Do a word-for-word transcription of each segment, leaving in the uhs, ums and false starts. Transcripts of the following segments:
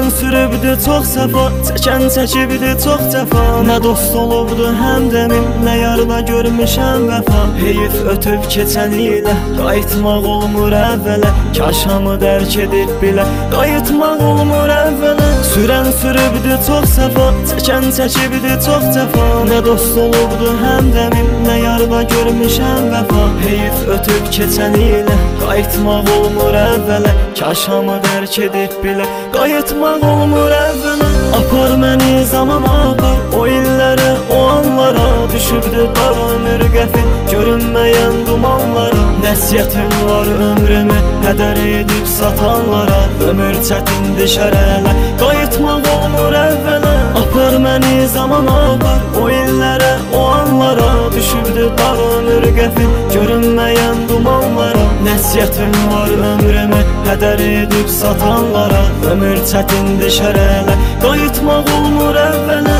Sürən sürübdü çox səfa, çəkən çəkibdi çox cəfa. Nə dost olubdu həmdəmim, nə yarda görmüşəm vəfa. Heyif ötüb keçən ilə, qayıtmaq olmur əvvələ. Kaş hamı dərk edib bilə, qayıtmaq olmur əvvələ. Sürən sürübdü çox səfa, çəkən çəkibdi çox cəfa. Nə dost olubdu həmdəmim, nə yarda görmüşəm vəfa. Heyif ötüb keçən ilə, qayıtmaq olmur əvvələ. Kaş hamı dərk edib bilə, qayıtmaq olmur əvvələ. Apar məni zaman apar, o illərə, o anlara. Düşübdü daranır qəfil, görünməyən dumanlara. Nəsiyyətim var ömrümü hədər edib satanlara. Ömür çətindir şərələ, qayıtmaq olmur əvvələ. Apar məni zaman apar, o illərə, o anlara. Düşübdü daranır qəfil, görünməyən dumanlara. Nəsiyyətim var ömrümü hədər edib satanlara. Ömür çətindir şərələ, qayıtmaq olmur əvvələ.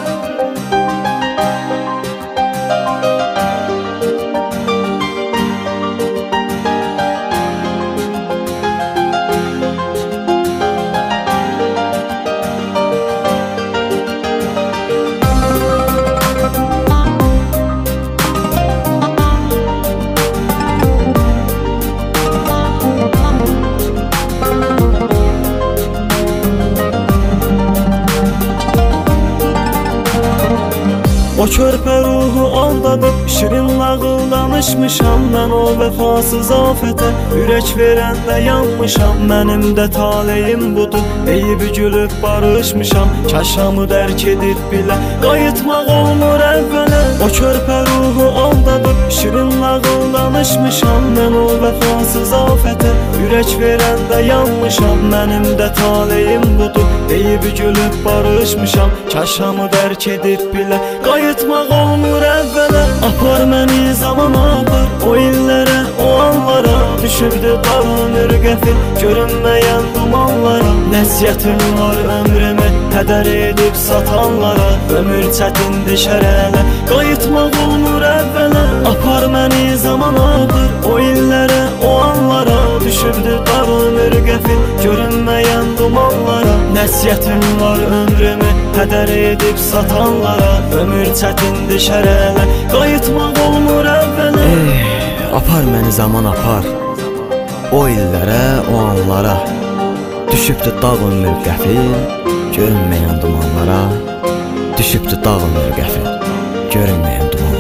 O körpə ruhu aldadıb, şirin nağıl danışmışam. Mən o vəfasız afətə ürək verəndə yanmışam. Mənim də taleyim budur, eyib gülüb barışmışam. Kaş hamı dərk edib bilə, qayıtmaq olmur əvvələ. O körpə ruhu aldadıb, şirin nağıl danışmışam. Mən o vəfasız afətə ürək verəndə yanmışam. Mənim də taleyim budur, eyib gülüb barışmışam. Kaş hamı dərk edib bilə, qayıtmaq olmur əvvələ. Apar məni zaman apar, o illərə, o anlara. Düşübdü daranır qəfil, görünməyən dumanlara. Nəsiyyətim var ömrümü hədər edib satanlara. Ömür çətindir şərələ, qayıtmaq olmur əvvələ. Apar məni zaman apar, o illərə, o anlara. Düşübdü daranır qəfil, görünməyən dumanlara. Nəsiyyətim var ömrümü hədər edib satanlara. Ömür çətindir şərələ, qayıtmaq olmur əvvələ. Ey, apar məni zaman apar, o illərə, o anlara. Düşübdü dağ ömür qəfil, görünməyən dumanlara. Düşübdü dağ ömür qəfil, görünməyən dumanlara.